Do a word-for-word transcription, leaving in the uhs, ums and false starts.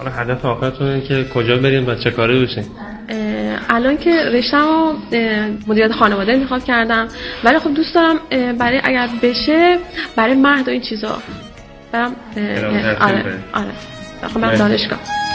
حالا هدف آخرتون اینه که کجا بریم و چه کاری بشین؟ الان که رشته‌مو مدیریت خانواده انتخاب کردم، ولی خب دوست دارم برای اگر بشه برای مهد و این چیزا برم. آره آره خب من دانشگاه